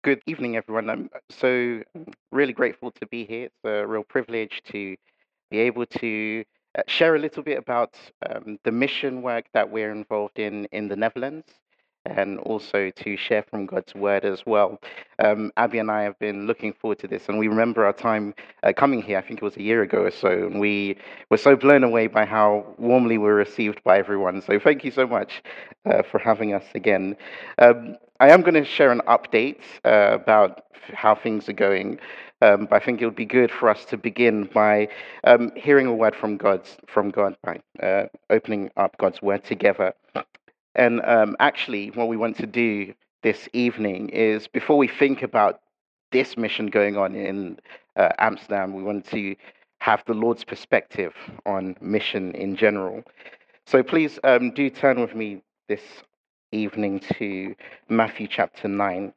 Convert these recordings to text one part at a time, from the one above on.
Good evening, everyone. I'm so really grateful to be here. It's a real privilege to be able to share a little bit about the mission work that we're involved in the Netherlands, and also to share from God's word as well. Abby and I have been looking forward to this, and we remember our time coming here. I think it was a year ago or so, and we were so blown away by how warmly we were received by everyone. So thank you so much for having us again. I am going to share an update about how things are going, but I think it would be good for us to begin by hearing a word from God by opening up God's word together. And actually, what we want to do this evening is, before we think about this mission going on in Amsterdam, we want to have the Lord's perspective on mission in general. So please do turn with me this evening to Matthew chapter 9.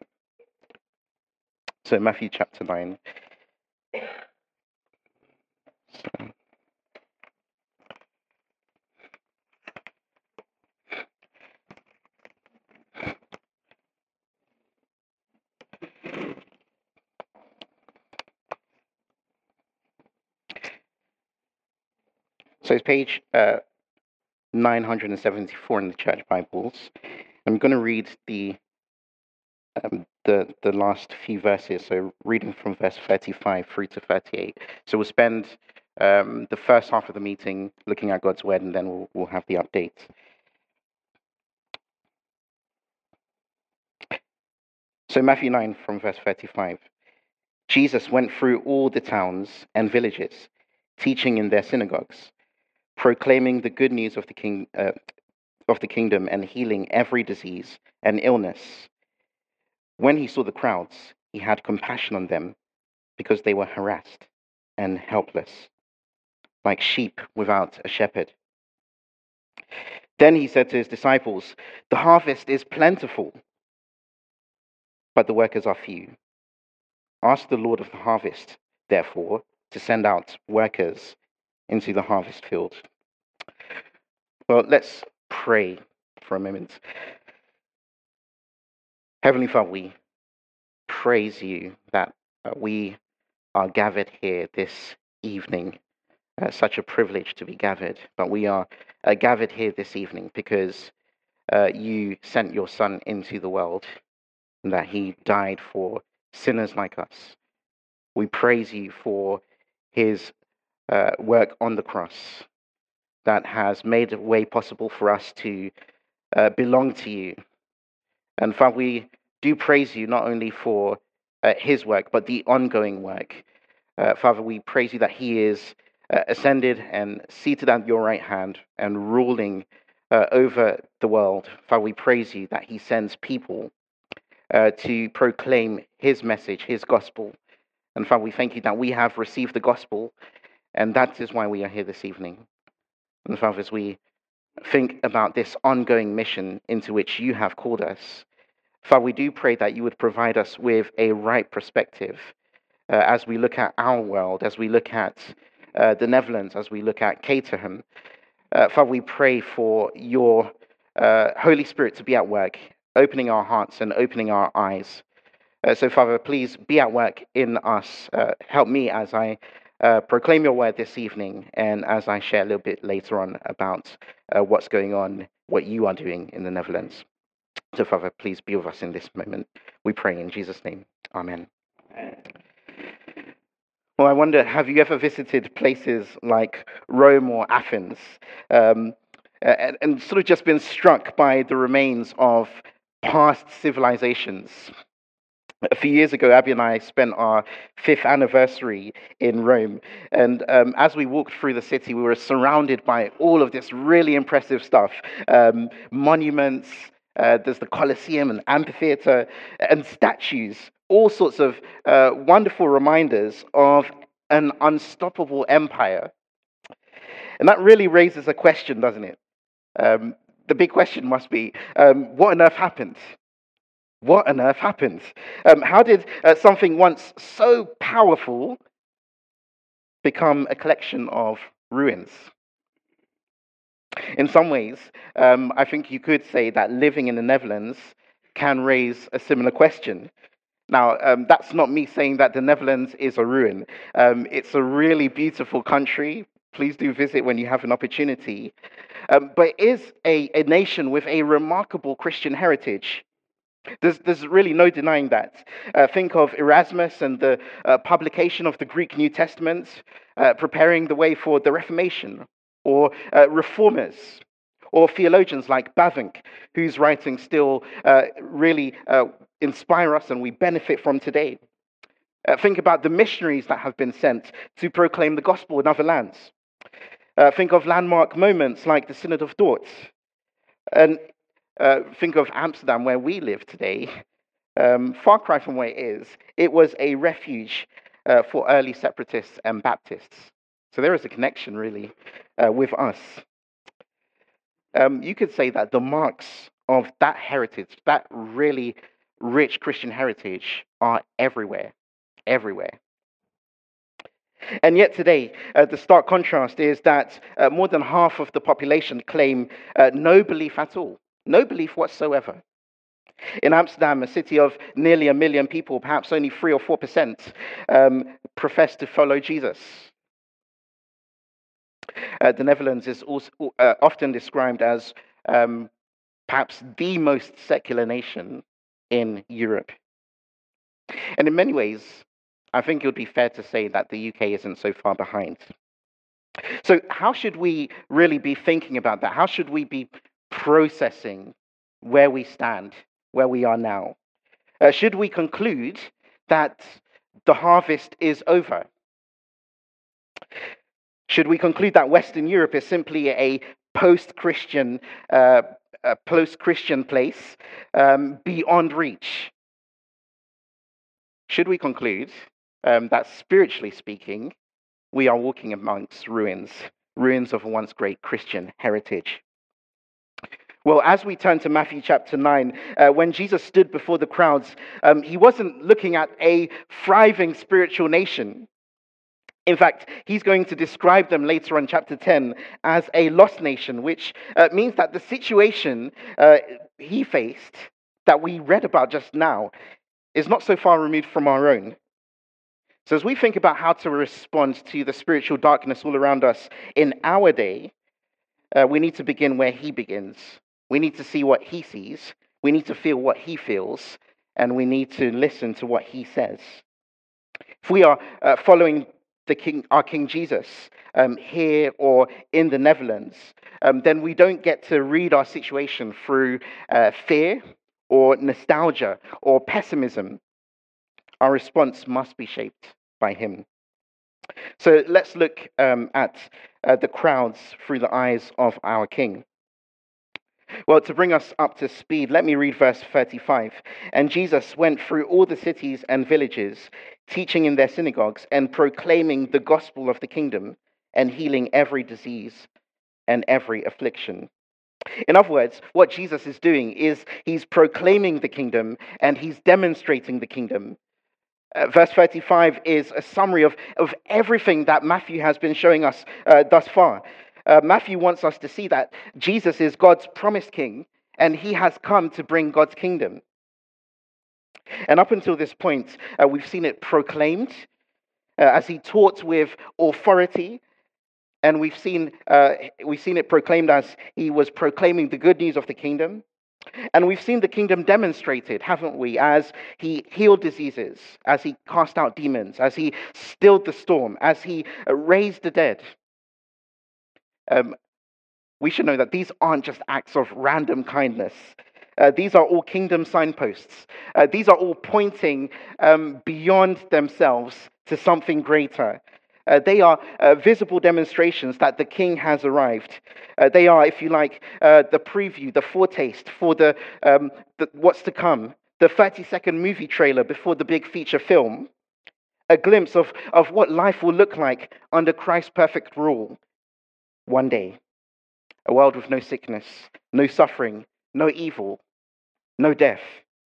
So Matthew chapter 9. So it's page 974 in the Church Bibles. I'm going to read the last few verses, so reading from verse 35 through to 38. So we'll spend the first half of the meeting looking at God's word, and then we'll have the update. So Matthew 9 from verse 35. Jesus went through all the towns and villages, teaching in their synagogues, proclaiming the good news of the kingdom, and healing every disease and illness. When he saw the crowds, he had compassion on them, because they were harassed and helpless, like sheep without a shepherd. Then he said to his disciples, "The harvest is plentiful, but the workers are few. Ask the Lord of the harvest, therefore, to send out workers into the harvest field." Well, let's pray for a moment. Heavenly Father, we praise you that we are gathered here this evening. Such a privilege to be gathered, but we are gathered here this evening because you sent your Son into the world, and that he died for sinners like us. We praise you for his work on the cross that has made a way possible for us to belong to you. And Father, we do praise you not only for his work, but the ongoing work. Father, we praise you that he is ascended and seated at your right hand and ruling over the world. Father, we praise you that he sends people to proclaim his message, his gospel. And Father, we thank you that we have received the gospel, and that is why we are here this evening. And Father, as we think about this ongoing mission into which you have called us, Father, we do pray that you would provide us with a right perspective as we look at our world, as we look at the Netherlands, as we look at Caterham. Father, we pray for your Holy Spirit to be at work, opening our hearts and opening our eyes. So, Father, please be at work in us. Help me as I proclaim your word this evening, and as I share a little bit later on about what's going on, what you are doing in the Netherlands. So, Father, please be with us in this moment. We pray in Jesus' name. Amen. Well, I wonder, have you ever visited places like Rome or Athens and sort of just been struck by the remains of past civilizations? A few years ago, Abby and I spent our 5th anniversary in Rome. And as we walked through the city, we were surrounded by all of this really impressive stuff. Monuments, there's the Colosseum and amphitheater, and statues, all sorts of wonderful reminders of an unstoppable empire. And that really raises a question, doesn't it? The big question must be, what on earth happened? What on earth happened? How did something once so powerful become a collection of ruins? In some ways, I think you could say that living in the Netherlands can raise a similar question. Now, that's not me saying that the Netherlands is a ruin. It's a really beautiful country. Please do visit when you have an opportunity. But it is a nation with a remarkable Christian heritage. There's really no denying that. Think of Erasmus and the publication of the Greek New Testament, preparing the way for the Reformation, or reformers, or theologians like Bavinck, whose writings still really inspire us and we benefit from today. Think about the missionaries that have been sent to proclaim the gospel in other lands. Think of landmark moments like the Synod of Dort. And think of Amsterdam, where we live today. Far cry from where it is. It was a refuge for early separatists and Baptists. So there is a connection, really, with us. You could say that the marks of that heritage, that really rich Christian heritage, are everywhere. Everywhere. And yet today, the stark contrast is that more than half of the population claim no belief at all. No belief whatsoever. In Amsterdam, a city of nearly 1 million people, perhaps only 3 or 4% profess to follow Jesus. The Netherlands is also often described as perhaps the most secular nation in Europe. And in many ways, I think it would be fair to say that the UK isn't so far behind. So how should we really be thinking about that? How should we be processing where we stand, where we are now? Should we conclude that the harvest is over? Should we conclude that Western Europe is simply a post-Christian place beyond reach? Should we conclude that spiritually speaking, we are walking amongst ruins of a once great Christian heritage? Well, as we turn to Matthew chapter 9, when Jesus stood before the crowds, he wasn't looking at a thriving spiritual nation. In fact, he's going to describe them later on chapter 10 as a lost nation, which means that the situation he faced, that we read about just now, is not so far removed from our own. So as we think about how to respond to the spiritual darkness all around us in our day, we need to begin where he begins. We need to see what he sees. We need to feel what he feels. And we need to listen to what he says. If we are following our King Jesus here or in the Netherlands, then we don't get to read our situation through fear or nostalgia or pessimism. Our response must be shaped by him. So let's look at the crowds through the eyes of our King. Well, to bring us up to speed, let me read verse 35. And Jesus went through all the cities and villages, teaching in their synagogues and proclaiming the gospel of the kingdom and healing every disease and every affliction. In other words, what Jesus is doing is he's proclaiming the kingdom and he's demonstrating the kingdom. Verse 35 is a summary of everything that Matthew has been showing us thus far. Matthew wants us to see that Jesus is God's promised king, and he has come to bring God's kingdom. And up until this point, we've seen it proclaimed as he taught with authority, and we've seen it proclaimed as he was proclaiming the good news of the kingdom. And we've seen the kingdom demonstrated, haven't we, as he healed diseases, as he cast out demons, as he stilled the storm, as he raised the dead. We should know that these aren't just acts of random kindness. These are all kingdom signposts. These are all pointing beyond themselves to something greater. They are visible demonstrations that the king has arrived. They are, if you like, the preview, the foretaste for the what's to come, the 30-second movie trailer before the big feature film, a glimpse of what life will look like under Christ's perfect rule one day. A world with no sickness, no suffering, no evil, no death.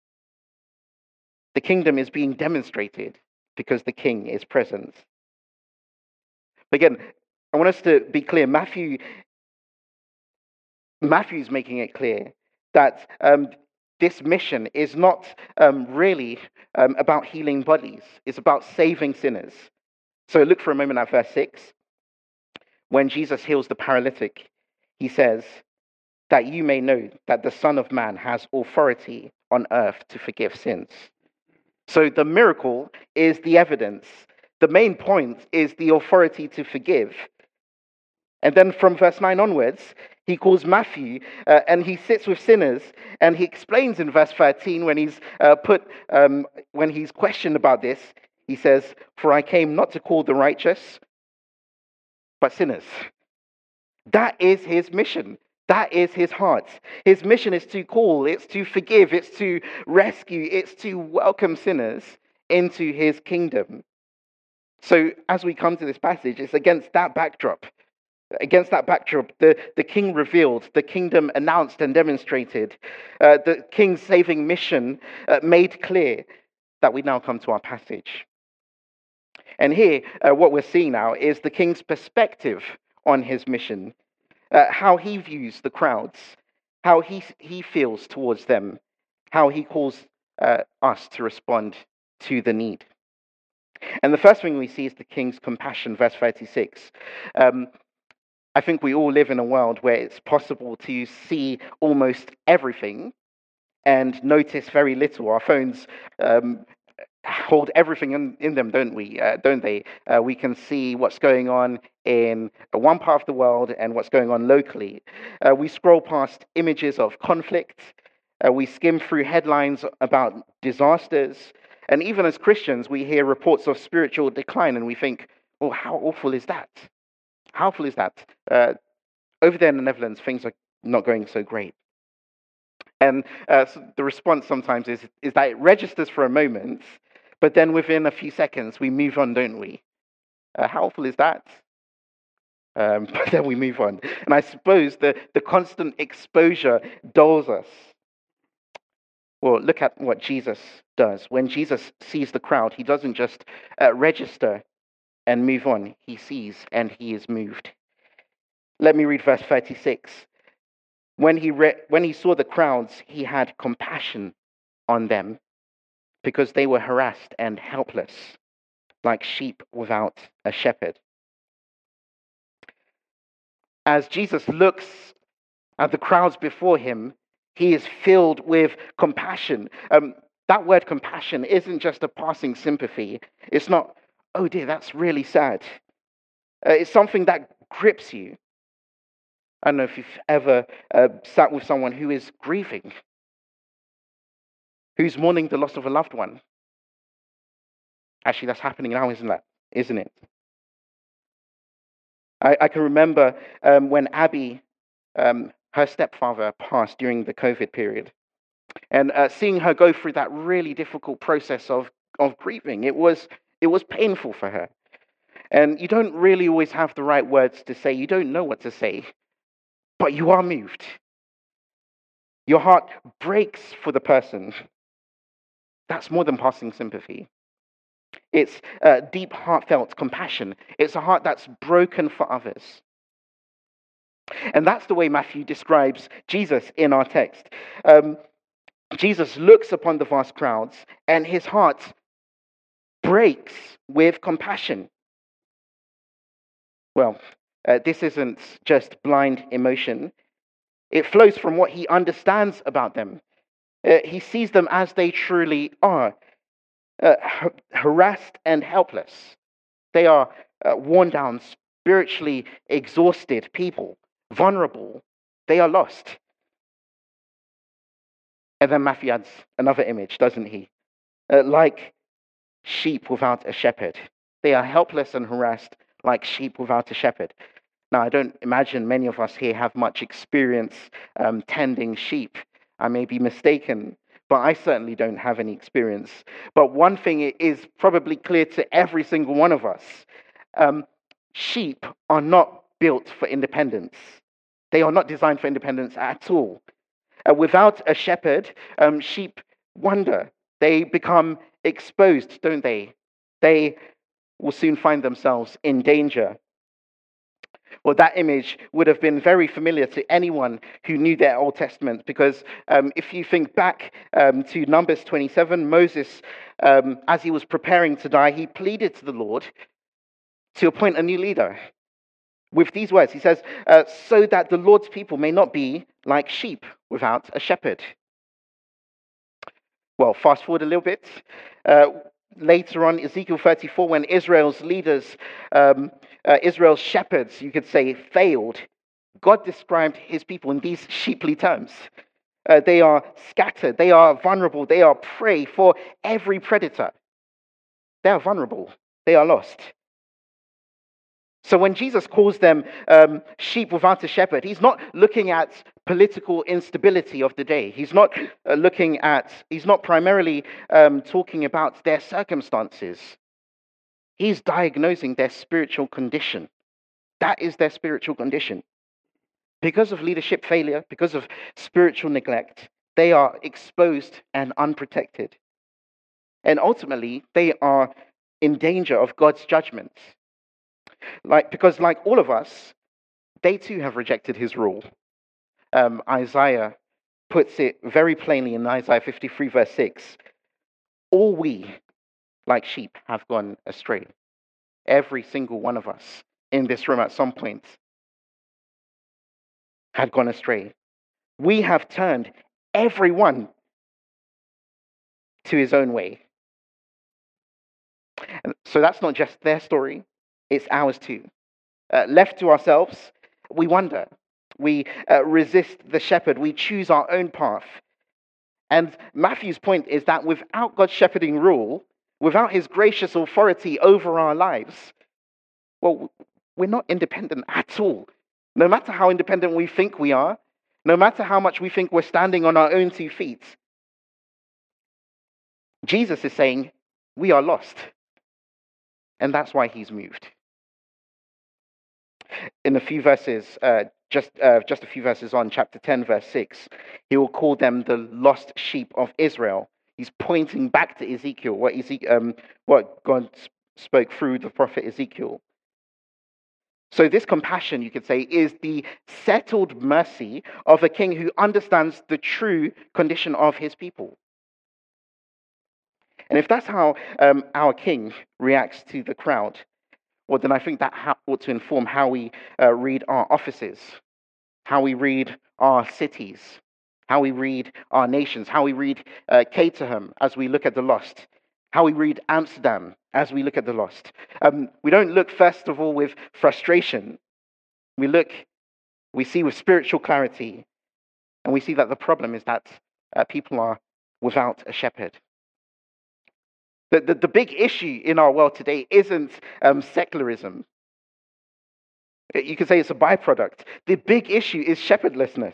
The kingdom is being demonstrated because the king is present. Again, I want us to be clear. Matthew's making it clear that this mission is not really about healing bodies. It's about saving sinners. So look for a moment at verse 6. When Jesus heals the paralytic, he says, that you may know that the Son of Man has authority on earth to forgive sins. So the miracle is the evidence. The main point is the authority to forgive. And then from verse 9 onwards, he calls Matthew and he sits with sinners, and he explains in verse 13 when when he's questioned about this, he says, "For I came not to call the righteous, but sinners." That is his mission. That is his heart. His mission is to call, it's to forgive, it's to rescue, it's to welcome sinners into his kingdom. So as we come to this passage, it's against that backdrop. Against that backdrop, the king revealed, the kingdom announced and demonstrated, the king's saving mission made clear, that we now come to our passage. And here, what we're seeing now is the king's perspective on his mission, how he views the crowds, how he feels towards them, how he calls us to respond to the need. And the first thing we see is the king's compassion, verse 36. I think we all live in a world where it's possible to see almost everything and notice very little. Our phones hold everything in them, don't we? Don't they? We can see what's going on in one part of the world and what's going on locally. We scroll past images of conflict. We skim through headlines about disasters. And even as Christians, we hear reports of spiritual decline and we think, well, how awful is that? How awful is that? Over there in the Netherlands, things are not going so great. And so the response sometimes is that it registers for a moment, but then within a few seconds, we move on, don't we? How awful is that? But then we move on. And I suppose the constant exposure dulls us. Well, look at what Jesus does. When Jesus sees the crowd, he doesn't just register and move on. He sees and he is moved. Let me read verse 36. When he saw the crowds, he had compassion on them because they were harassed and helpless, like sheep without a shepherd. As Jesus looks at the crowds before him, he is filled with compassion. That word compassion isn't just a passing sympathy. It's not, oh dear, that's really sad. It's something that grips you. I don't know if you've ever sat with someone who is grieving, who's mourning the loss of a loved one. Actually, that's happening now, isn't it? I can remember when Abby, her stepfather, passed during the COVID period. And seeing her go through that really difficult process of grieving, it was painful for her. And you don't really always have the right words to say. You don't know what to say, but you are moved. Your heart breaks for the person. That's more than passing sympathy. It's deep, heartfelt compassion. It's a heart that's broken for others. And that's the way Matthew describes Jesus in our text. Jesus looks upon the vast crowds and his heart breaks with compassion. Well, this isn't just blind emotion. It flows from what he understands about them. He sees them as they truly are, harassed and helpless. They are worn down, spiritually exhausted people, vulnerable. They are lost. And then Matthew adds another image, doesn't he? Like sheep without a shepherd. They are helpless and harassed like sheep without a shepherd. Now, I don't imagine many of us here have much experience tending sheep. I may be mistaken, but I certainly don't have any experience. But one thing is probably clear to every single one of us. Sheep are not built for independence. They are not designed for independence at all. Without a shepherd, sheep wander. They become exposed, don't they? They will soon find themselves in danger. Well, that image would have been very familiar to anyone who knew their Old Testament, because if you think back to Numbers 27, Moses, as he was preparing to die, he pleaded to the Lord to appoint a new leader with these words. He says, so that the Lord's people may not be like sheep without a shepherd. Well, fast forward a little bit. Later on, Ezekiel 34, when Israel's leaders, Israel's shepherds, you could say, failed, God described his people in these sheeply terms. They are scattered, they are vulnerable, they are prey for every predator. They are vulnerable, they are lost. So when Jesus calls them sheep without a shepherd, he's not looking at political instability of the day. He's not he's not primarily talking about their circumstances. He's diagnosing their spiritual condition. That is their spiritual condition. Because of leadership failure, because of spiritual neglect, they are exposed and unprotected. And ultimately, they are in danger of God's judgment. Because like all of us, they too have rejected his rule. Isaiah puts it very plainly in Isaiah 53 verse 6. All we, like sheep, have gone astray. Every single one of us in this room at some point had gone astray. We have turned everyone to his own way. And so that's not just their story, it's ours too. Left to ourselves, we wander. We resist the shepherd. We choose our own path. And Matthew's point is that without God's shepherding rule, without his gracious authority over our lives, well, we're not independent at all. No matter how independent we think we are, no matter how much we think we're standing on our own 2 feet, Jesus is saying we are lost. And that's why he's moved. In a few verses, just a few verses on, chapter 10, verse 6, he will call them the lost sheep of Israel. He's pointing back to Ezekiel, what God spoke through the prophet Ezekiel. So this compassion, you could say, is the settled mercy of a king who understands the true condition of his people. And if that's how our king reacts to the crowd, well, then I think that ought to inform how we read our offices, how we read our cities, how we read our nations, how we read Caterham as we look at the lost, how we read Amsterdam as we look at the lost. We don't look, first of all, with frustration. We see with spiritual clarity, and we see that the problem is that people are without a shepherd. The big issue in our world today isn't secularism. You could say it's a byproduct. The big issue is shepherdlessness.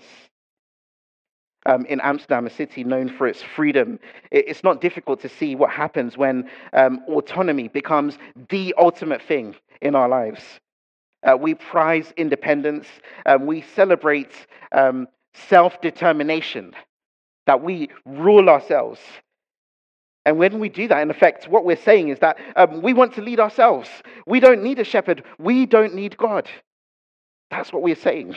In Amsterdam, a city known for its freedom, it's not difficult to see what happens when autonomy becomes the ultimate thing in our lives. We prize independence. We celebrate self-determination, that we rule ourselves. And when we do that, in effect, what we're saying is that we want to lead ourselves. We don't need a shepherd. We don't need God. That's what we're saying.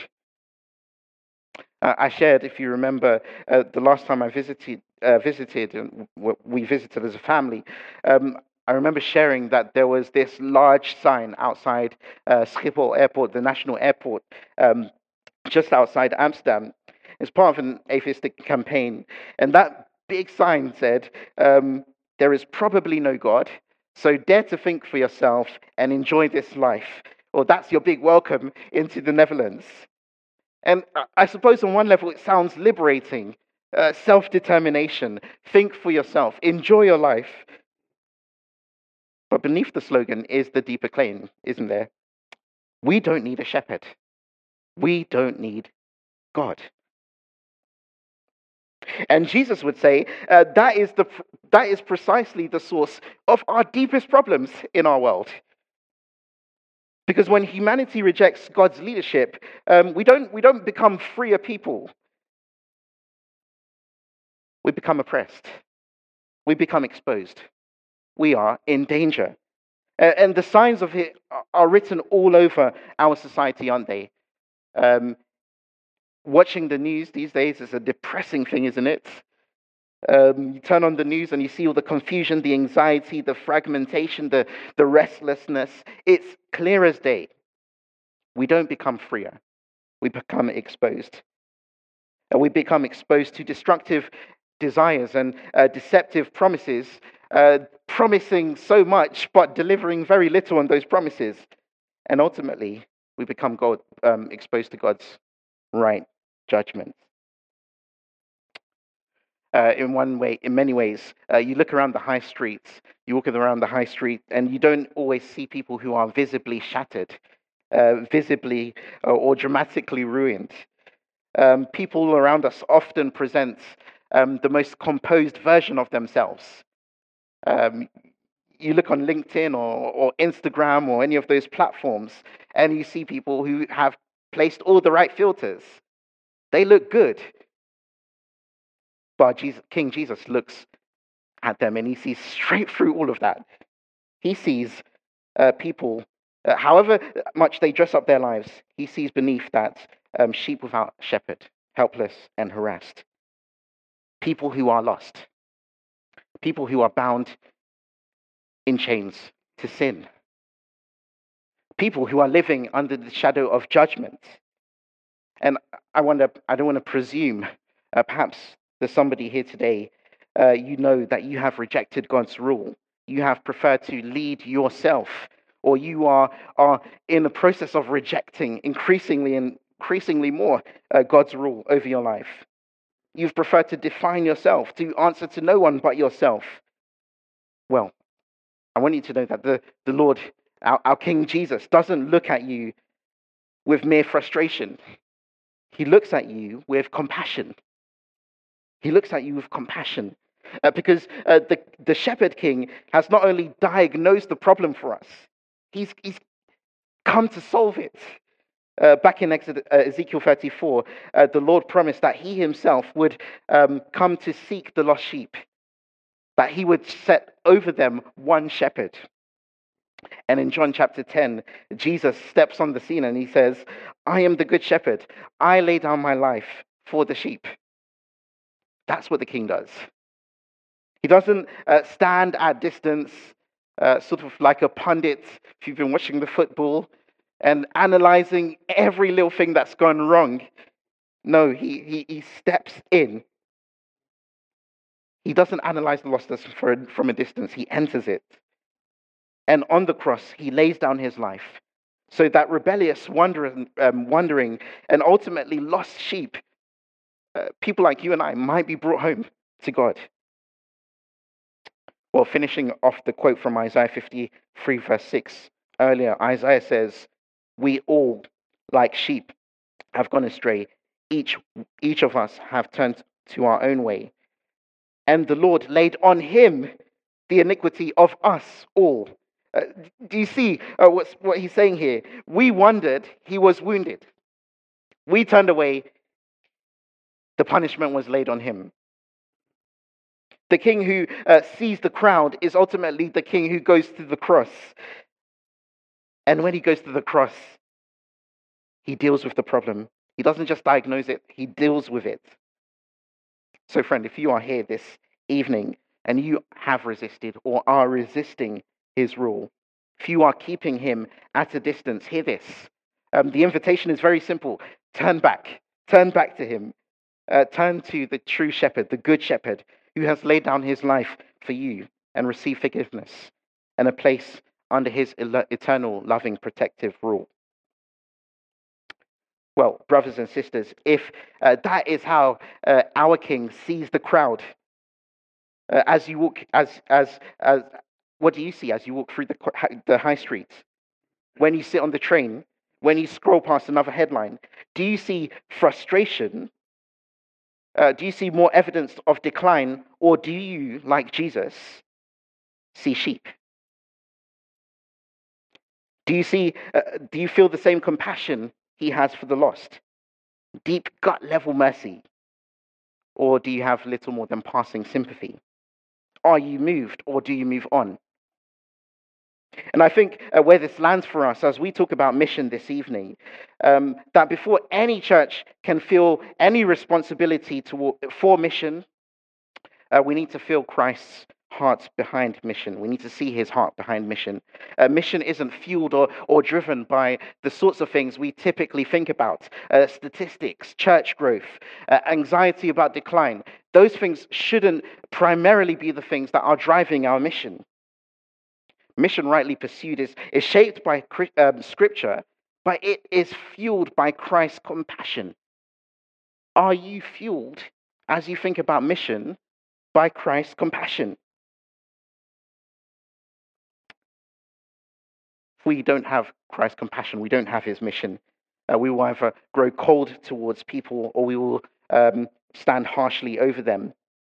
I shared, if you remember, the last time I visited, and we visited as a family, I remember sharing that there was this large sign outside Schiphol Airport, the national airport, just outside Amsterdam. It's part of an atheistic campaign. And that big sign said, there is probably no God, so dare to think for yourself and enjoy this life. Or that's your big welcome into the Netherlands. And I suppose on one level it sounds liberating. Self-determination, think for yourself, enjoy your life. But beneath the slogan is the deeper claim, isn't there? We don't need a shepherd. We don't need God. And Jesus would say that is precisely the source of our deepest problems in our world. Because when humanity rejects God's leadership, we don't become freer people. We become oppressed. We become exposed. We are in danger. And the signs of it are written all over our society, aren't they? Um, Watching the news these days is a depressing thing, isn't it? You turn on the news and you see all the confusion, the anxiety, the fragmentation, the restlessness. It's clear as day. We don't become freer. We become exposed. And we become exposed to destructive desires and deceptive promises, promising so much but delivering very little on those promises. And ultimately, we become exposed to God's right judgment. In many ways, you look around the high streets, you walk around the high street, and you don't always see people who are visibly shattered, visibly or dramatically ruined. People around us often present the most composed version of themselves. Um, you look on LinkedIn or Instagram or any of those platforms, and you see people who have placed all the right filters. They look good, but King Jesus looks at them and he sees straight through all of that. He sees people, however much they dress up their lives, he sees beneath that sheep without shepherd, helpless and harassed. People who are lost, people who are bound in chains to sin, people who are living under the shadow of judgment. And I don't want to presume, perhaps there's somebody here today, you know that you have rejected God's rule. You have preferred to lead yourself, or you are in the process of rejecting increasingly more God's rule over your life. You've preferred to define yourself, to answer to no one but yourself. Well, I want you to know that the Lord, our King Jesus, doesn't look at you with mere frustration. He looks at you with compassion. He looks at you with compassion because the shepherd king has not only diagnosed the problem for us, he's come to solve it. Back in Ezekiel 34, the Lord promised that he himself would come to seek the lost sheep, that he would set over them one shepherd. And in John chapter 10, Jesus steps on the scene and he says, I am the good shepherd. I lay down my life for the sheep. That's what the king does. He doesn't stand at distance, sort of like a pundit, if you've been watching the football, and analyzing every little thing that's gone wrong. No, he steps in. He doesn't analyze the lostness from a distance. He enters it. And on the cross, he lays down his life so that rebellious, wandering, and ultimately lost sheep, people like you and I, might be brought home to God. Well, finishing off the quote from Isaiah 53, verse 6 earlier, Isaiah says, we all, like sheep, have gone astray. Each of us have turned to our own way. And the Lord laid on him the iniquity of us all. Do you see what he's saying here? We wondered, he was wounded. We turned away, the punishment was laid on him. The king who sees the crowd is ultimately the king who goes to the cross. And when he goes to the cross, he deals with the problem. He doesn't just diagnose it, he deals with it. So, friend, if you are here this evening and you have resisted or are resisting his rule, if you are keeping him at a distance, hear this. The invitation is very simple. Turn back. Turn back to him. Turn to the true shepherd, the good shepherd, who has laid down his life for you and receive forgiveness and a place under his eternal, loving, protective rule. Well, brothers and sisters, if that is how our King sees the crowd, as you walk, as what do you see as you walk through the high streets? When you sit on the train, when you scroll past another headline, do you see frustration? Do you see more evidence of decline, or do you, like Jesus, see sheep? Do you see? Do you feel the same compassion he has for the lost? Deep gut level mercy, or do you have little more than passing sympathy? Are you moved, or do you move on? And I think where this lands for us as we talk about mission this evening, that before any church can feel any responsibility for mission, we need to feel Christ's heart behind mission. We need to see his heart behind mission. Mission isn't fueled or driven by the sorts of things we typically think about: statistics, church growth, anxiety about decline. Those things shouldn't primarily be the things that are driving our mission. Mission, rightly pursued, is shaped by Scripture, but it is fueled by Christ's compassion. Are you fueled, as you think about mission, by Christ's compassion? If we don't have Christ's compassion, we don't have his mission. We will either grow cold towards people, or we will stand harshly over them.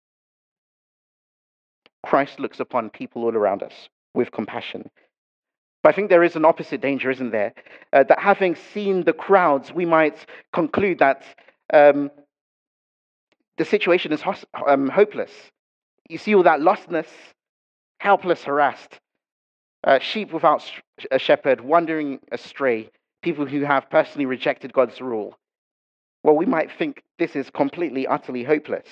Christ looks upon people all around us with compassion. But I think there is an opposite danger, isn't there? That having seen the crowds, we might conclude that the situation is hopeless. You see all that lostness, helpless, harassed, sheep without a shepherd, wandering astray, people who have personally rejected God's rule. Well, we might think this is completely, utterly hopeless.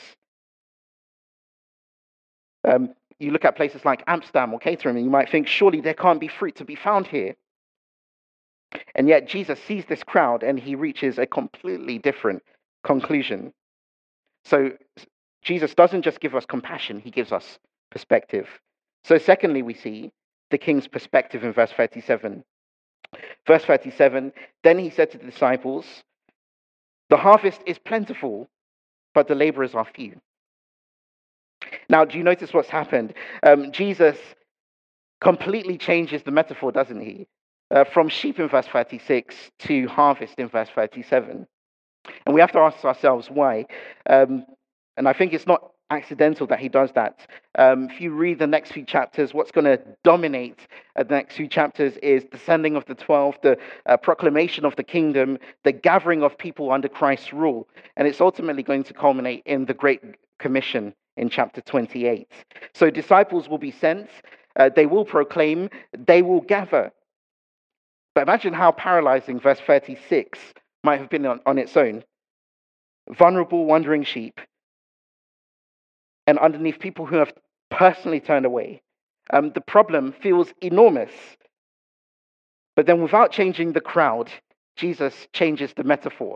You look at places like Amsterdam or Caterham, and you might think, surely there can't be fruit to be found here. And yet Jesus sees this crowd and he reaches a completely different conclusion. So Jesus doesn't just give us compassion, he gives us perspective. So secondly, we see the king's perspective in verse 37. Verse 37, then he said to the disciples, the harvest is plentiful, but the laborers are few. Now, do you notice what's happened? Jesus completely changes the metaphor, doesn't he? From sheep in verse 36 to harvest in verse 37. And we have to ask ourselves why. And I think it's not accidental that he does that. If you read the next few chapters, what's going to dominate the next few chapters is the sending of the 12, the proclamation of the kingdom, the gathering of people under Christ's rule. And it's ultimately going to culminate in the Great Commission in chapter 28. So disciples will be sent, they will proclaim, they will gather. But imagine how paralyzing verse 36 might have been on its own. Vulnerable, wandering sheep, and underneath people who have personally turned away. The problem feels enormous. But then without changing the crowd, Jesus changes the metaphor.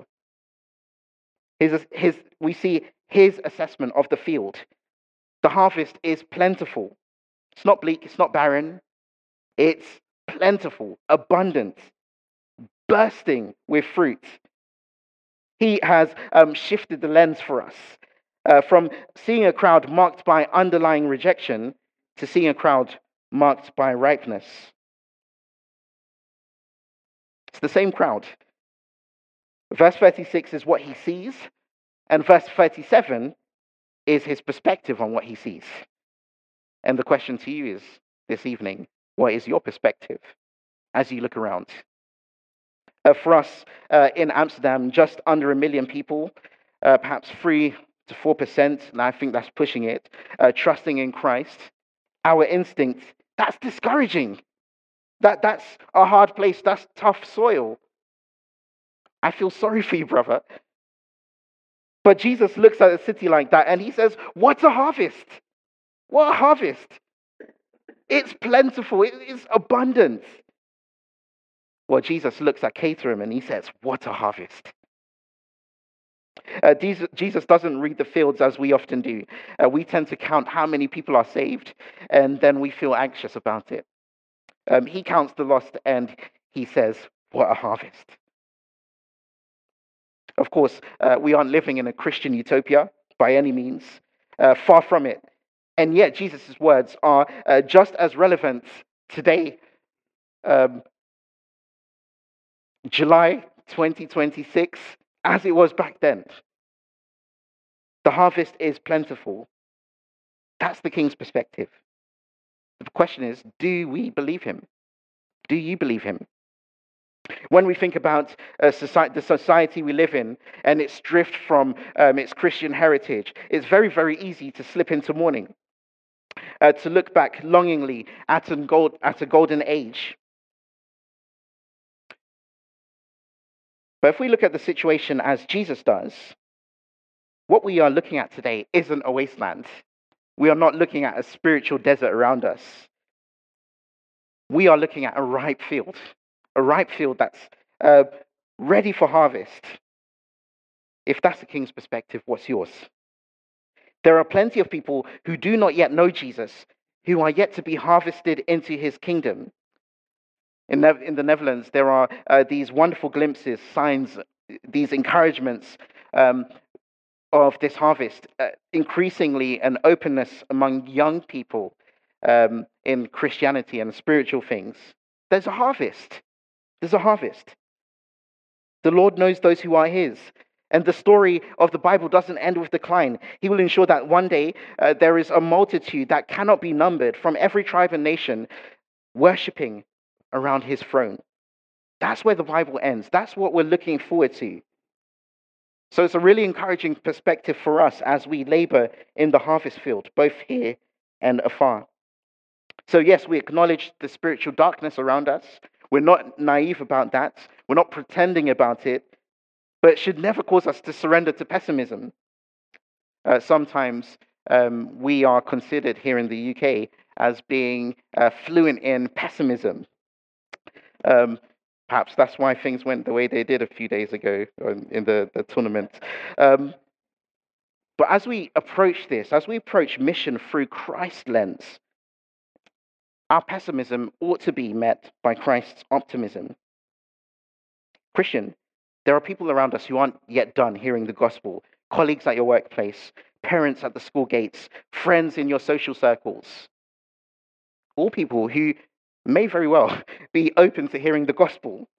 We see his assessment of the field. The harvest is plentiful. It's not bleak, it's not barren. It's plentiful, abundant, bursting with fruit. He has shifted the lens for us from seeing a crowd marked by underlying rejection to seeing a crowd marked by ripeness. It's the same crowd. Verse 36 is what he sees, and verse 37 is his perspective on what he sees. And the question to you is this evening, what is your perspective as you look around? For us in Amsterdam, just under 1 million people, perhaps 3 to 4%, and I think that's pushing it, trusting in Christ. Our instinct, that's discouraging. That's a hard place, that's tough soil. I feel sorry for you, brother. But Jesus looks at a city like that and he says, what a harvest! What a harvest! It's plentiful, it is abundant. Well, Jesus looks at Caterham and he says, what a harvest. Jesus doesn't read the fields as we often do. We tend to count how many people are saved and then we feel anxious about it. He counts the lost and he says, what a harvest. Of course, we aren't living in a Christian utopia by any means, far from it. And yet Jesus' words are just as relevant today, July 2026, as it was back then. The harvest is plentiful. That's the king's perspective. The question is, do we believe him? Do you believe him? When we think about the society we live in and its drift from its Christian heritage, it's very, very easy to slip into mourning. to look back longingly at a golden age. But if we look at the situation as Jesus does, what we are looking at today isn't a wasteland. We are not looking at a spiritual desert around us. We are looking at a ripe field that's ready for harvest. If that's the king's perspective, what's yours? There are plenty of people who do not yet know Jesus, who are yet to be harvested into his kingdom. In the Netherlands, there are these wonderful glimpses, signs, these encouragements of this harvest, increasingly an openness among young people in Christianity and spiritual things. There's a harvest. There's a harvest. The Lord knows those who are his. And the story of the Bible doesn't end with decline. He will ensure that one day there is a multitude that cannot be numbered from every tribe and nation worshipping around his throne. That's where the Bible ends. That's what we're looking forward to. So it's a really encouraging perspective for us as we labor in the harvest field, both here and afar. So yes, we acknowledge the spiritual darkness around us. We're not naive about that. We're not pretending about it. But it should never cause us to surrender to pessimism. Sometimes we are considered here in the UK as being fluent in pessimism. Perhaps that's why things went the way they did a few days ago in the tournament. But as we approach this, as we approach mission through Christ's lens, our pessimism ought to be met by Christ's optimism. Christian, there are people around us who aren't yet done hearing the gospel, colleagues at your workplace, parents at the school gates, friends in your social circles. All people who may very well be open to hearing the gospel.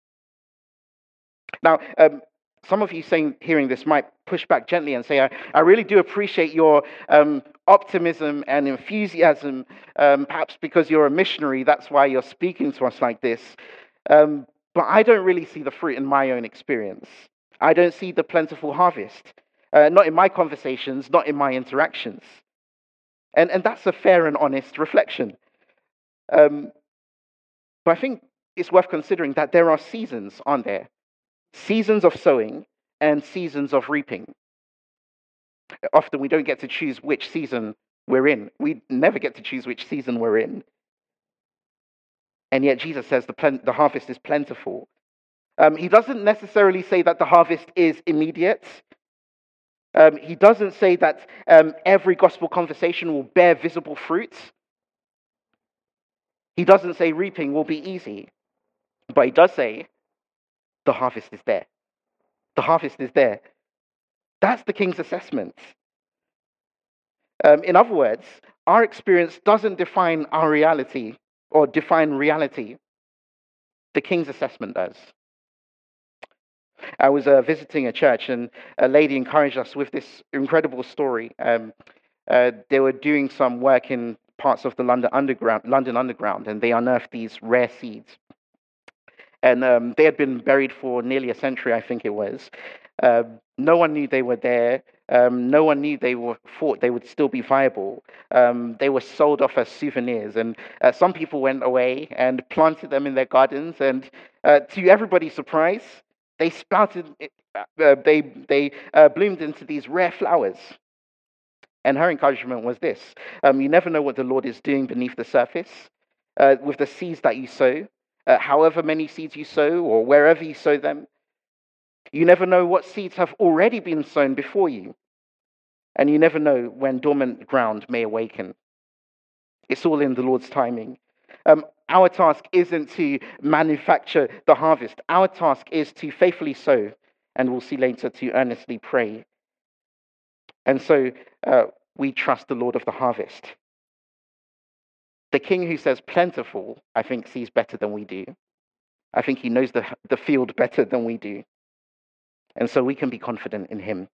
Now, some of you hearing this might push back gently and say, I really do appreciate your optimism and enthusiasm, perhaps because you're a missionary, that's why you're speaking to us like this. But I don't really see the fruit in my own experience. I don't see the plentiful harvest, not in my conversations, not in my interactions. And that's a fair and honest reflection. But I think it's worth considering that there are seasons, aren't there? Seasons of sowing and seasons of reaping. Often we don't get to choose which season we're in. We never get to choose which season we're in. And yet Jesus says the harvest is plentiful. He doesn't necessarily say that the harvest is immediate. He doesn't say that every gospel conversation will bear visible fruit. He doesn't say reaping will be easy. But he does say the harvest is there. The harvest is there. That's the king's assessment. In other words, our experience doesn't define our reality or define reality. The king's assessment does. I was visiting a church, and a lady encouraged us with this incredible story. They were doing some work in parts of the London Underground, and they unearthed these rare seeds. And they had been buried for nearly a century, I think it was. No one knew they were there. No one knew thought they would still be viable. They were sold off as souvenirs, and some people went away and planted them in their gardens. And to everybody's surprise, they sprouted. They bloomed into these rare flowers. And her encouragement was this: you never know what the Lord is doing beneath the surface with the seeds that you sow. However many seeds you sow, or wherever you sow them, you never know what seeds have already been sown before you. And you never know when dormant ground may awaken. It's all in the Lord's timing. Our task isn't to manufacture the harvest. Our task is to faithfully sow, and we'll see later, to earnestly pray. And so we trust the Lord of the harvest. The king who says plentiful, I think, sees better than we do. I think he knows the field better than we do. And so we can be confident in him.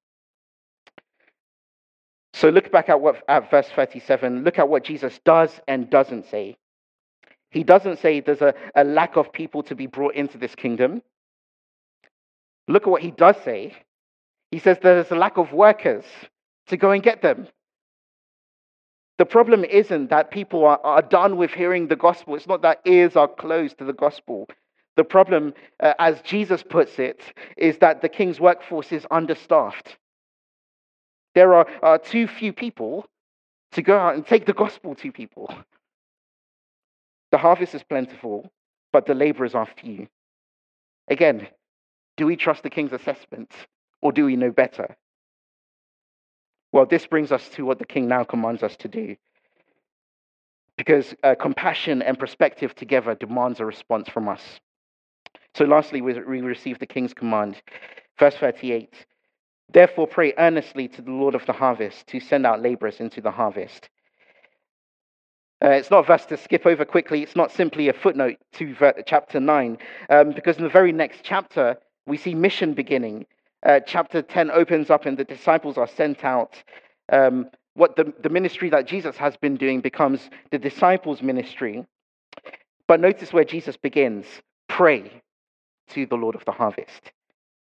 So look back at verse 37. Look at what Jesus does and doesn't say. He doesn't say there's a lack of people to be brought into this kingdom. Look at what he does say. He says there's a lack of workers to go and get them. The problem isn't that people are done with hearing the gospel. It's not that ears are closed to the gospel. The problem, as Jesus puts it, is that the king's workforce is understaffed. There are too few people to go out and take the gospel to people. The harvest is plentiful, but the laborers are few. Again, do we trust the king's assessment, or do we know better? Well, this brings us to what the king now commands us to do. Because compassion and perspective together demands a response from us. So lastly, we receive the king's command. Verse 38, therefore pray earnestly to the Lord of the harvest to send out laborers into the harvest. It's not a verse to skip over quickly. It's not simply a footnote to chapter 9, because in the very next chapter, we see mission beginning. Chapter 10 opens up and the disciples are sent out. What the ministry that Jesus has been doing becomes the disciples' ministry. But notice where Jesus begins. Pray to the Lord of the harvest.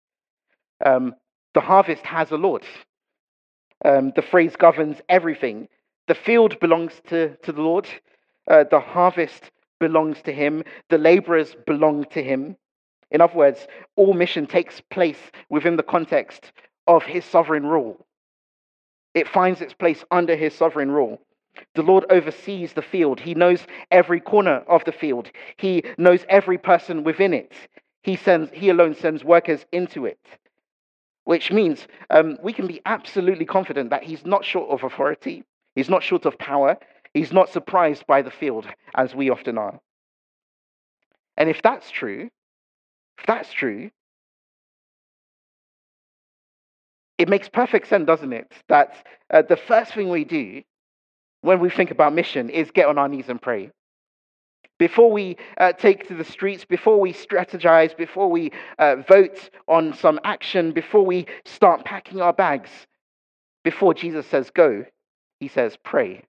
The harvest has a Lord. The phrase governs everything. The field belongs to the Lord. The harvest belongs to him. The laborers belong to him. In other words, all mission takes place within the context of his sovereign rule. It finds its place under his sovereign rule. The Lord oversees the field. He knows every corner of the field. He knows every person within it. He alone sends workers into it. Which means we can be absolutely confident that he's not short of authority. He's not short of power. He's not surprised by the field, as we often are. And if that's true, it makes perfect sense, doesn't it? That the first thing we do when we think about mission is get on our knees and pray. Before we take to the streets, before we strategize, before we vote on some action, before we start packing our bags, before Jesus says go, he says pray.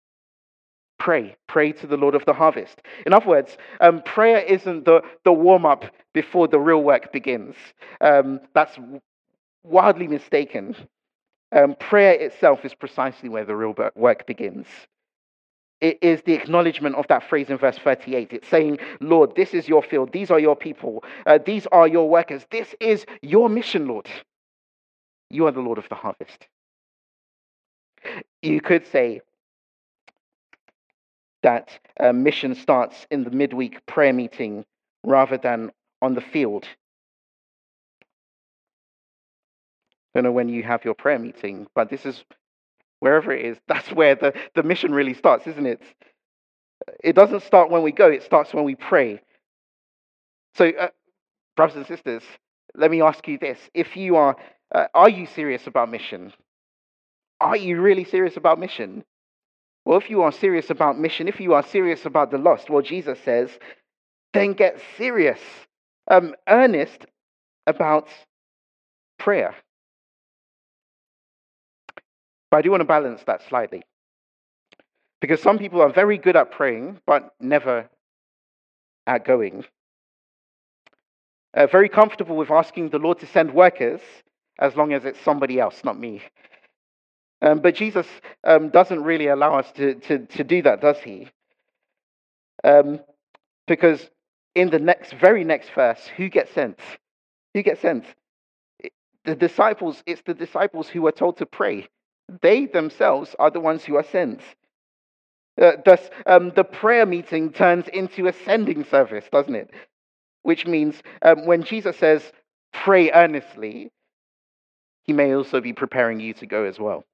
Pray to the Lord of the harvest. In other words, prayer isn't the warm-up before the real work begins. That's wildly mistaken. Prayer itself is precisely where the real work begins. It is the acknowledgement of that phrase in verse 38. It's saying, Lord, this is your field. These are your people. These are your workers. This is your mission, Lord. You are the Lord of the harvest. You could say that mission starts in the midweek prayer meeting rather than on the field. I don't know when you have your prayer meeting, but this is wherever it is, that's where the mission really starts, isn't it? It doesn't start when we go, it starts when we pray. So, brothers and sisters, let me ask you this. If you are you serious about mission? Are you really serious about mission? Well, if you are serious about mission, if you are serious about the lost, well, Jesus says, then get serious, earnest about prayer. But I do want to balance that slightly. Because some people are very good at praying, but never at going. Very comfortable with asking the Lord to send workers, as long as it's somebody else, not me. But Jesus doesn't really allow us to do that, does he? Because in the very next verse, who gets sent? Who gets sent? The disciples. It's the disciples who are told to pray. They themselves are the ones who are sent. Thus, the prayer meeting turns into a sending service, doesn't it? Which means when Jesus says, pray earnestly, he may also be preparing you to go as well.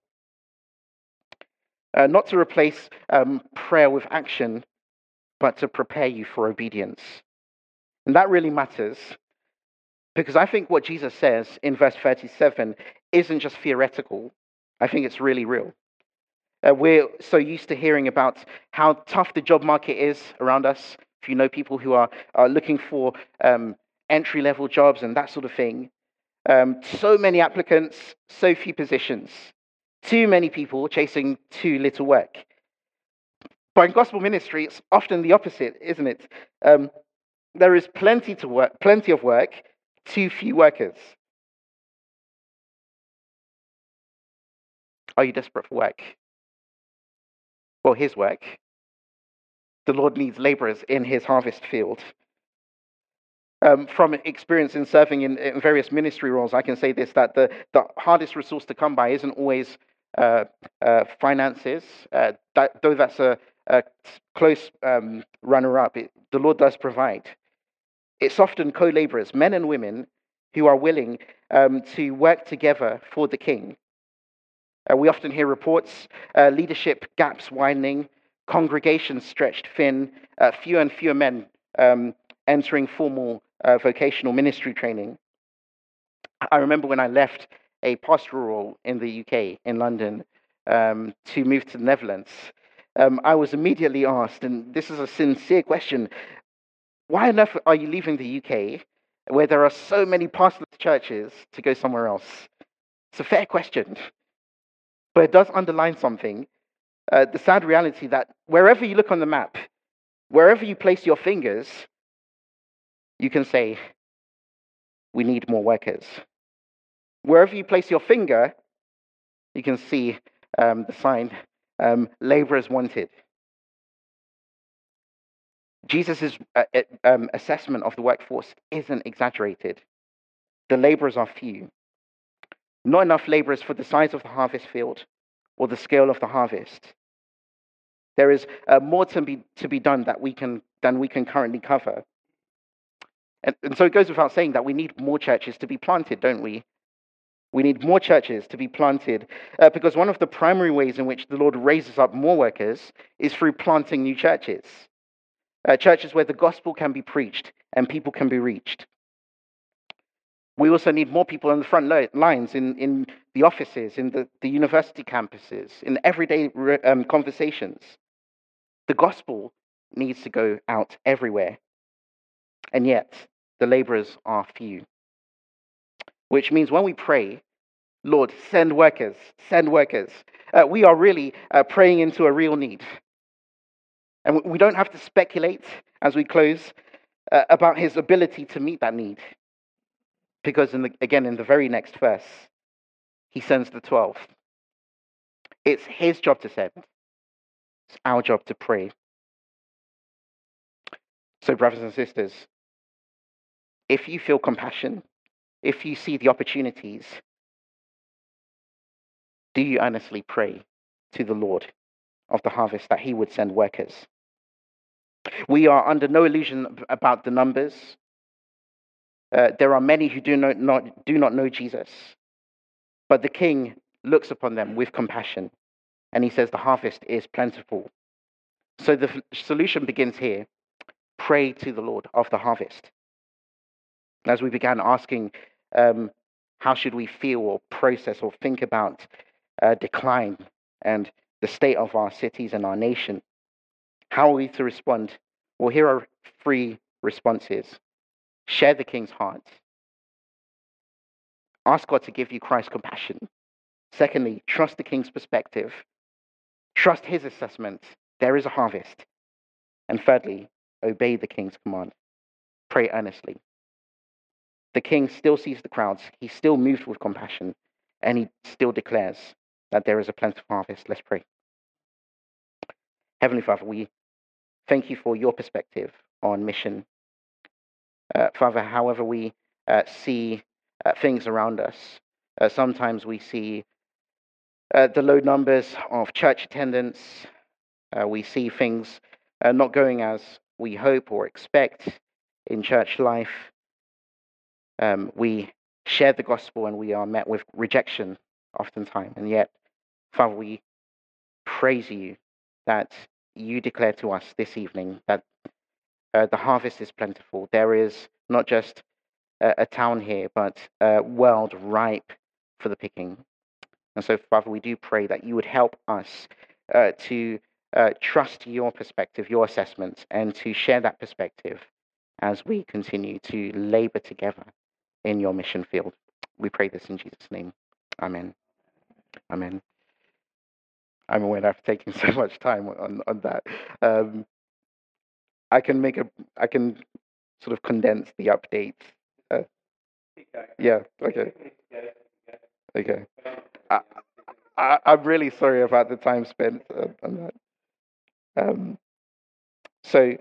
Not to replace prayer with action, but to prepare you for obedience. And that really matters, because I think what Jesus says in verse 37 isn't just theoretical. I think it's really real. We're so used to hearing about how tough the job market is around us. If you know people who are looking for entry-level jobs and that sort of thing. So many applicants, so few positions. Too many people chasing too little work. But in gospel ministry, it's often the opposite, isn't it? There is plenty of work, too few workers. Are you desperate for work? Well, his work. The Lord needs laborers in his harvest field. From experience in serving in various ministry roles, I can say this, that the hardest resource to come by isn't always finances, though that's a close runner-up. The Lord does provide. It's often co-laborers, men and women, who are willing to work together for the King. We often hear reports, leadership gaps widening, congregations stretched thin, fewer and fewer men entering formal vocational ministry training. I remember when I left a pastoral role in the UK, in London, to move to the Netherlands, I was immediately asked, and this is a sincere question, why on earth are you leaving the UK where there are so many pastorless churches to go somewhere else? It's a fair question, but it does underline something. The sad reality that wherever you look on the map, wherever you place your fingers, you can say, we need more workers. Wherever you place your finger, you can see the sign, laborers wanted. Jesus' assessment of the workforce isn't exaggerated. The laborers are few. Not enough laborers for the size of the harvest field or the scale of the harvest. There is more to be done than we can currently cover. And so it goes without saying that we need more churches to be planted, don't we? We need more churches to be planted because one of the primary ways in which the Lord raises up more workers is through planting new churches. Churches where the gospel can be preached and people can be reached. We also need more people on the front lines in the offices, in the university campuses, in everyday conversations. The gospel needs to go out everywhere. And yet, the laborers are few. Which means when we pray, Lord, send workers, we are really praying into a real need. And we don't have to speculate as we close about his ability to meet that need. Because, in the very next verse, he sends the 12. It's his job to send. It's our job to pray. So, brothers and sisters, if you feel compassion, if you see the opportunities, do you earnestly pray to the Lord of the harvest that he would send workers? We are under no illusion about the numbers. There are many who do not know Jesus, but the King looks upon them with compassion, and he says the harvest is plentiful. So the solution begins here. Pray to the Lord of the harvest. As we began asking, how should we feel or process or think about decline and the state of our cities and our nation? How are we to respond? Well, here are 3 responses. Share the King's heart. Ask God to give you Christ's compassion. Secondly, trust the King's perspective. Trust his assessment. There is a harvest. And thirdly, obey the King's command. Pray earnestly. The King still sees the crowds. He's still moved with compassion. And he still declares that there is a plentiful harvest. Let's pray. Heavenly Father, we thank you for your perspective on mission. Father, however we see things around us, sometimes we see the low numbers of church attendance. We see things not going as we hope or expect in church life. We share the gospel and we are met with rejection oftentimes. And yet, Father, we praise you that you declare to us this evening that the harvest is plentiful. There is not just a town here, but a world ripe for the picking. And so, Father, we do pray that you would help us to trust your perspective, your assessment, and to share that perspective as we continue to labor together in your mission field. We pray this in Jesus' name. Amen. Amen. I'm aware I've taken so much time on that. I can sort of condense the update. Uh, yeah. Okay. Okay. I'm really sorry about the time spent on that. Um, so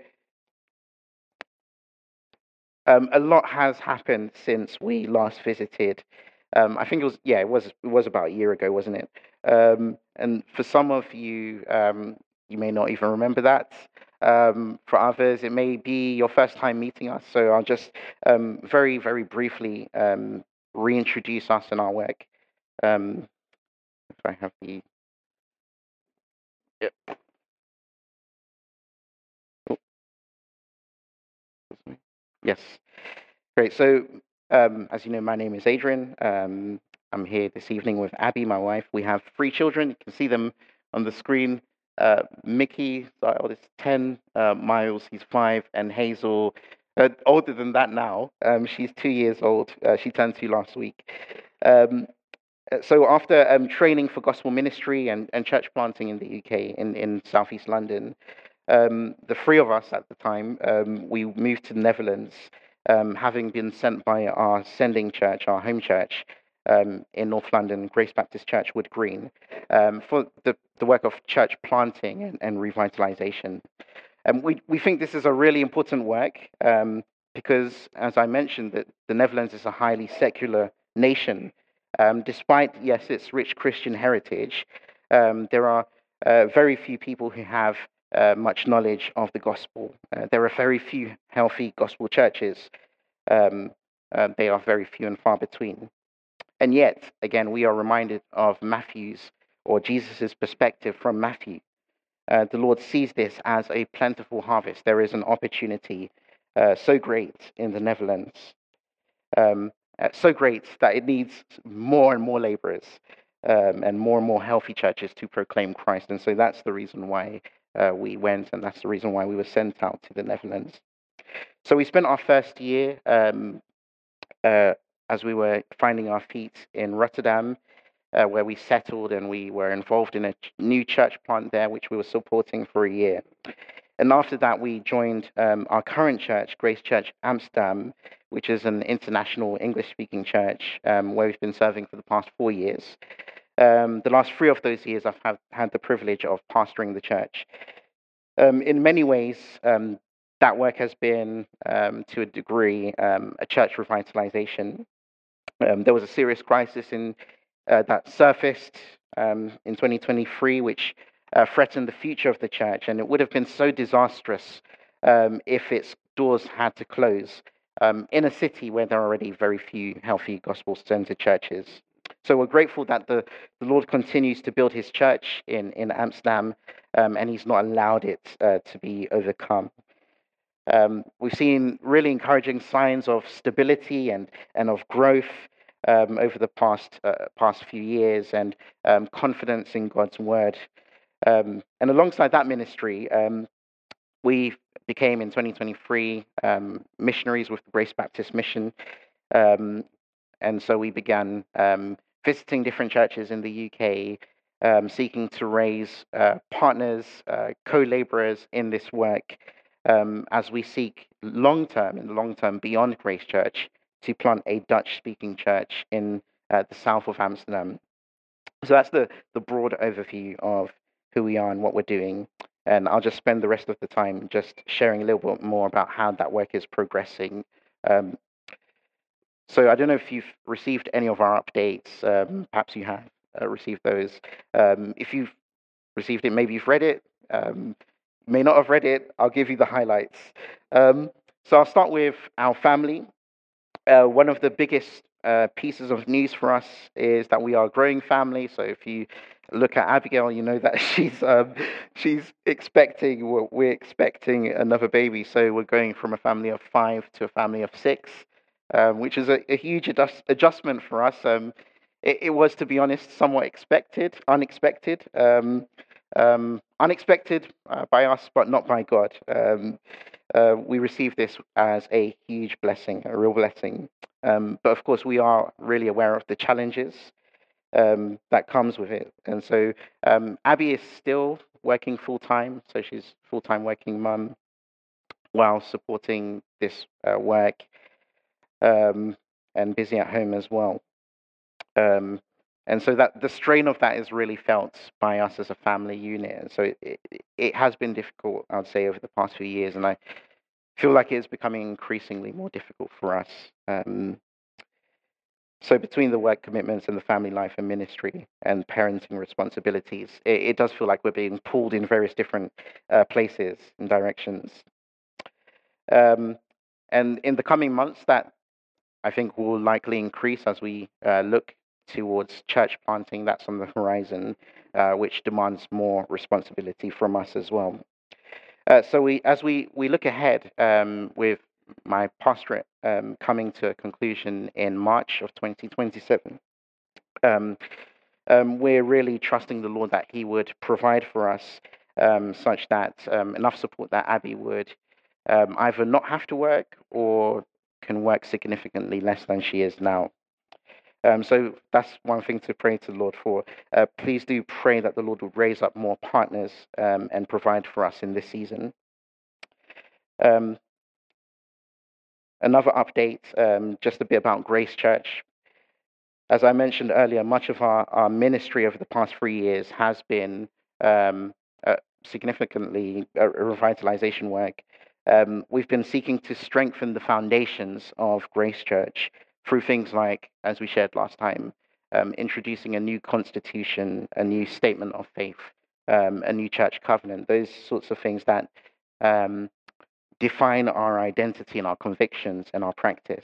a lot has happened since we last visited. I think it was about a year ago, wasn't it? And for some of you, you may not even remember that. For others, it may be your first time meeting us. So I'll just very, very briefly reintroduce us and our work. Um, if I have the Yep. Oh, excuse me. Yes. Great. So, as you know, my name is Adrian. I'm here this evening with Abby, my wife. We have three children. You can see them on the screen. Mickey, our oldest, 10. Miles, he's 5. And Hazel, older than that now. She's 2 years old. She turned 2 last week. Um, so after training for gospel ministry and church planting in the UK, in Southeast London, the three of us at the time, we moved to the Netherlands, having been sent by our sending church, our home church, in North London, Grace Baptist Church, Wood Green, for the work of church planting and revitalization. And we think this is a really important work because, as I mentioned, that the Netherlands is a highly secular nation. Despite, yes, its rich Christian heritage, there are very few people who have much knowledge of the gospel. There are very few healthy gospel churches. Um, they are very few and far between. And yet, again, we are reminded of Matthew's or Jesus's perspective from Matthew. The Lord sees this as a plentiful harvest. There is an opportunity so great in the Netherlands, so great that it needs more and more laborers and more healthy churches to proclaim Christ. And so that's the reason why we went, and that's the reason why we were sent out to the Netherlands. So we spent our first year uh, as we were finding our feet in Rotterdam, where we settled and we were involved in a new church plant there, which we were supporting for a year. And after that, we joined our current church, Grace Church Amsterdam, which is an international English speaking church where we've been serving for the past 4 years. The last 3 of those years, I've had the privilege of pastoring the church. In many ways, that work has been, to a degree, a church revitalization. There was a serious crisis that surfaced in 2023, which threatened the future of the church, and it would have been so disastrous if its doors had to close in a city where there are already very few healthy gospel-centered churches. So we're grateful that the Lord continues to build his church in Amsterdam, and he's not allowed it to be overcome. We've seen really encouraging signs of stability and of growth over the past few years, and confidence in God's word. And alongside that ministry, we became in 2023 missionaries with the Grace Baptist Mission, um, and so we began visiting different churches in the UK, seeking to raise partners, co-laborers in this work, as we seek in the long term, beyond Grace Church, to plant a Dutch-speaking church in the south of Amsterdam. So that's the broad overview of who we are and what we're doing. And I'll just spend the rest of the time just sharing a little bit more about how that work is progressing. Um, so I don't know if you've received any of our updates. Perhaps you have received those. If you've received it, maybe you've read it. May not have read it. I'll give you the highlights. So I'll start with our family. One of the biggest pieces of news for us is that we are a growing family. So if you look at Abigail, you know that she's expecting. We're expecting another baby. So we're going from a family of 5 to a family of 6, which is a huge adjustment for us. It was, to be honest, somewhat unexpected by us, but not by God. We receive this as a huge blessing, a real blessing. But of course, we are really aware of the challenges that comes with it. And so Abby is still working full time, so she's full time working mum while supporting this work, and busy at home as well. Um, And so that the strain of that is really felt by us as a family unit. And so it has been difficult, I would say, over the past few years. And I feel like it is becoming increasingly more difficult for us. So between the work commitments and the family life and ministry and parenting responsibilities, it does feel like we're being pulled in various different places and directions. Um, and in the coming months, that I think will likely increase as we look towards church planting. That's on the horizon, which demands more responsibility from us as well. So as we look ahead with my pastorate coming to a conclusion in March of 2027, um, we're really trusting the Lord that He would provide for us such that enough support that Abby would either not have to work or can work significantly less than she is now. So that's one thing to pray to the Lord for. Please do pray that the Lord will raise up more partners and provide for us in this season. Um, Another update, just a bit about Grace Church. As I mentioned earlier, much of our ministry over the past 3 years has been um, significantly revitalization work. We've been seeking to strengthen the foundations of Grace Church through things like, as we shared last time, introducing a new constitution, a new statement of faith, a new church covenant, those sorts of things that um, define our identity and our convictions and our practice.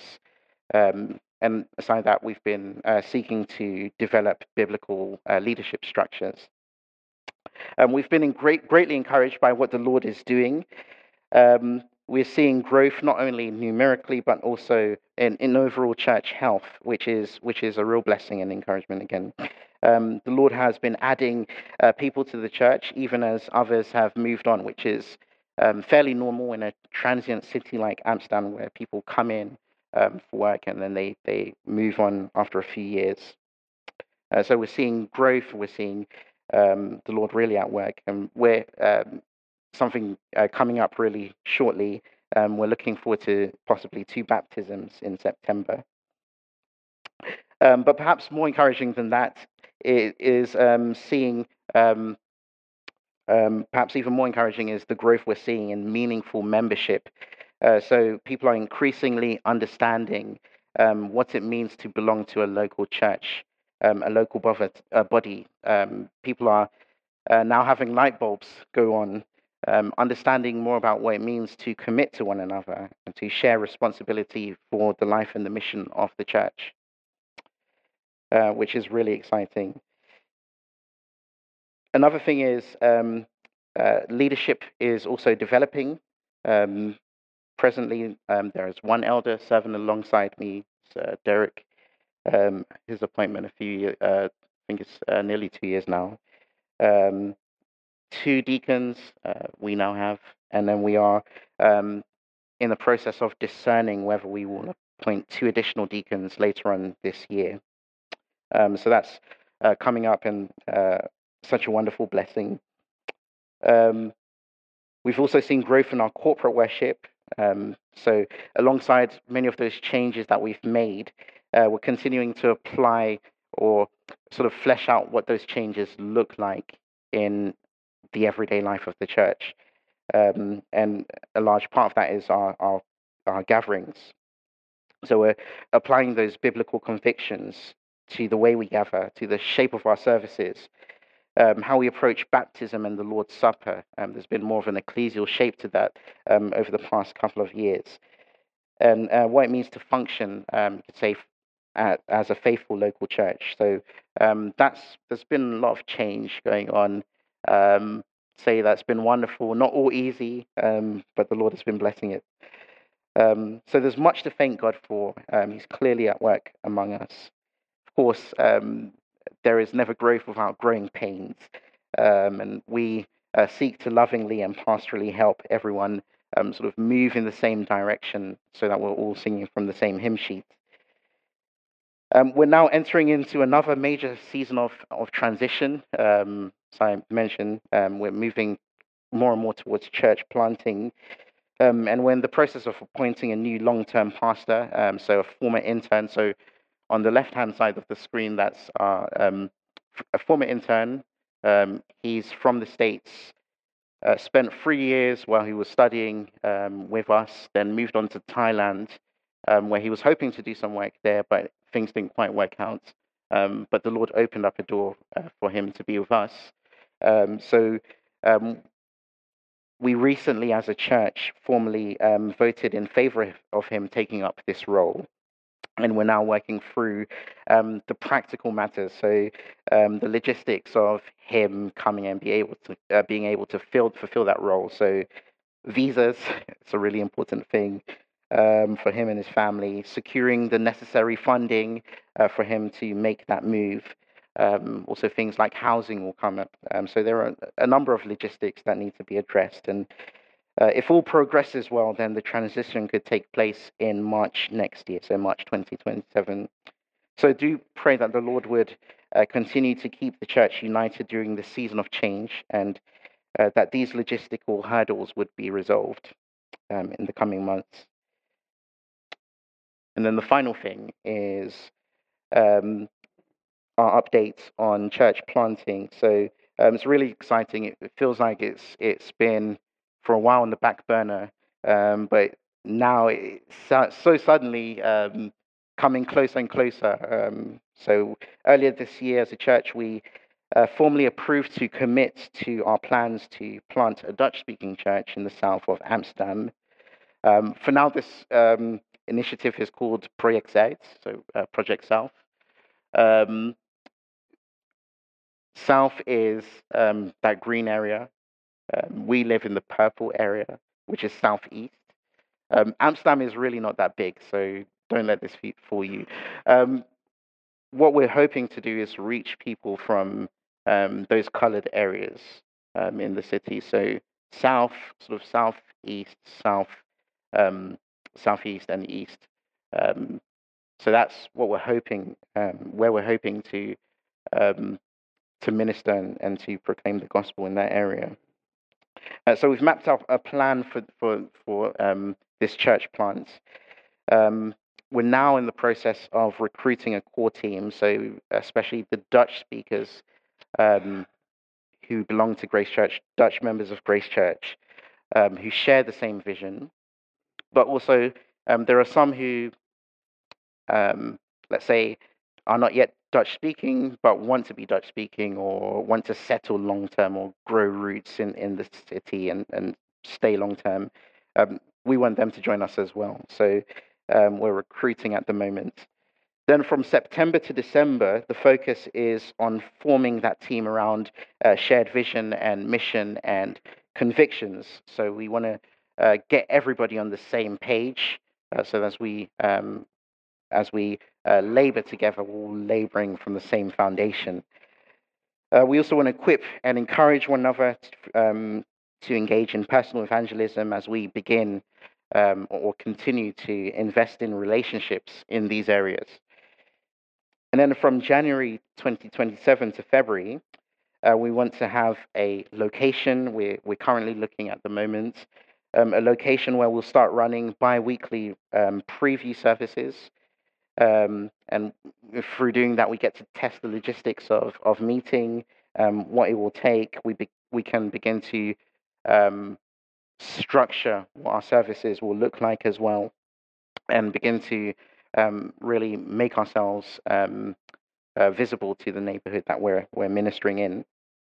And aside that, we've been seeking to develop biblical leadership structures. We've been greatly encouraged by what the Lord is doing. We're seeing growth not only numerically but also in overall church health, which is a real blessing and encouragement again. The Lord has been adding people to the church, even as others have moved on, which is fairly normal in a transient city like Amsterdam, where people come in for work and then they move on after a few years. So we're seeing growth, we're seeing the Lord really at work, and we're something coming up really shortly. We're looking forward to possibly 2 baptisms in September. But perhaps more encouraging than that is seeing, perhaps even more encouraging is the growth we're seeing in meaningful membership. So people are increasingly understanding what it means to belong to a local church, a local body. People are now having light bulbs go on, understanding more about what it means to commit to one another and to share responsibility for the life and the mission of the church, which is really exciting. Another thing is leadership is also developing. Um, Presently, there is one elder serving alongside me, Derek. His appointment a few years, I think it's nearly 2 years now. Um, 2 deacons we now have, and then we are in the process of discerning whether we will appoint 2 additional deacons later on this year. So that's coming up, and such a wonderful blessing. Um, we've also seen growth in our corporate worship. So alongside many of those changes that we've made, we're continuing to apply or sort of flesh out what those changes look like in the everyday life of the church. And a large part of that is our gatherings. So we're applying those biblical convictions to the way we gather, to the shape of our services, how we approach baptism and the Lord's Supper. There's been more of an ecclesial shape to that over the past couple of years. And what it means to function, you could say, as a faithful local church. So there's been a lot of change going on. Say that's been wonderful, not all easy, but the Lord has been blessing it. So there's much to thank God for. He's clearly at work among us. Of course, there is never growth without growing pains, and we seek to lovingly and pastorally help everyone sort of move in the same direction so that we're all singing from the same hymn sheet. We're now entering into another major season of transition. As I mentioned, we're moving more and more towards church planting. And we're in the process of appointing a new long-term pastor, so a former intern. So On the left-hand side of the screen, that's a former intern. He's from the States, spent 3 years while he was studying with us, then moved on to Thailand, where he was hoping to do some work there, but things didn't quite work out. But the Lord opened up a door for him to be with us. So um, we recently, as a church, formally voted in favor of him taking up this role. And we're now working through the practical matters, so the logistics of him coming and being able to fulfill that role. So visas, it's a really important thing for him and his family. Securing the necessary funding for him to make that move. Also, things like housing will come up. So there are a number of logistics that need to be addressed, and if all progresses well, then the transition could take place in March next year, so March 2027. So do pray that the Lord would continue to keep the church united during this season of change, and that these logistical hurdles would be resolved in the coming months. And then the final thing is um, our updates on church planting. So it's really exciting. It feels like it's been for a while on the back burner, but now it's so suddenly coming closer and closer. So earlier this year, as a church, we formally approved to commit to our plans to plant a Dutch-speaking church in the south of Amsterdam. For now, this initiative is called Project Zuid, so Project South. Um, South is that green area. We live in the purple area, which is southeast. Amsterdam is really not that big, so don't let this fool you. Um, what we're hoping to do is reach people from those coloured areas in the city. So south, sort of southeast, um, southeast, and east. Um, so that's what we're hoping, where we're hoping um, to minister and to proclaim the gospel in that area. So we've mapped out a plan for this church plant. Um, we're now in the process of recruiting a core team, so especially the Dutch speakers um, who belong to Grace Church, Dutch members of Grace Church, who share the same vision. But also, there are some who, let's say, are not yet Dutch speaking, but want to be Dutch speaking or want to settle long term or grow roots in the city and stay long term. We want them to join us as well. So we're recruiting at the moment. Then from September to December, the focus is on forming that team around shared vision and mission and convictions. So we want to get everybody on the same page. So as we labor together, we're all laboring from the same foundation. We also want to equip and encourage one another to engage in personal evangelism as we begin or continue to invest in relationships in these areas. And then from January 2027 to February, we want to have a location. We're currently looking at the moment, a location where we'll start running bi-weekly preview services. And through doing that, we get to test the logistics of meeting, what it will take. We can begin to structure what our services will look like as well, and begin to really make ourselves visible to the neighborhood that we're ministering in.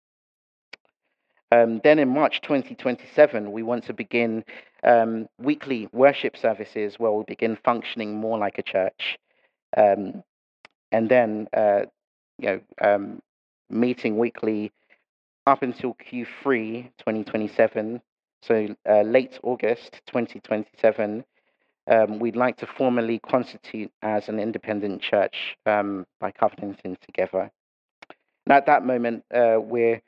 Then in March 2027, we want to begin weekly worship services where we'll begin functioning more like a church. And then, meeting weekly up until Q3 2027, so late August 2027, we'd like to formally constitute as an independent church by covenanting together. And at that moment, we're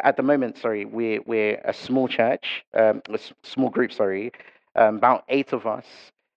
a small church, small group, about 8 of us,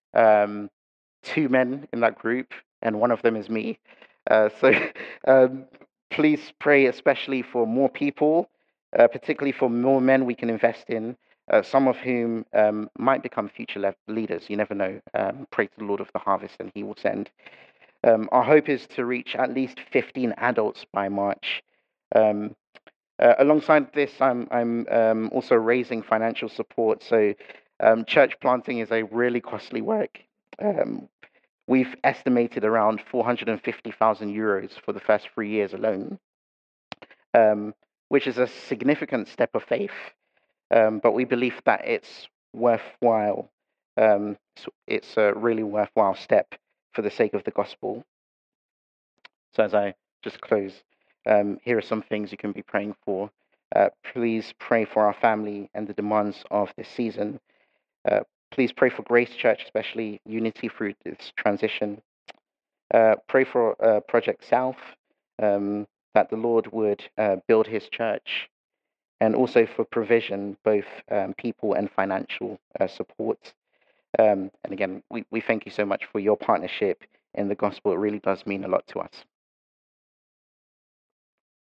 2 men in that group, and one of them is me. So please pray, especially for more people, particularly for more men we can invest in, some of whom might become future leaders. You never know. Pray to the Lord of the harvest, and He will send. Our hope is to reach at least 15 adults by March. Um, Alongside this, I'm also raising financial support. So, church planting is a really costly work. Um, we've estimated around 450,000 euros for the first 3 years alone, um, which is a significant step of faith. But we believe that it's worthwhile. It's a really worthwhile step for the sake of the gospel. So as I just close, here are some things you can be praying for. Please pray for our family and the demands of this season. Please pray for Grace Church, especially unity through this transition. Pray for Project South, that the Lord would build his church, and also for provision, both people and financial support. And again, we thank you so much for your partnership in the gospel. It really does mean a lot to us.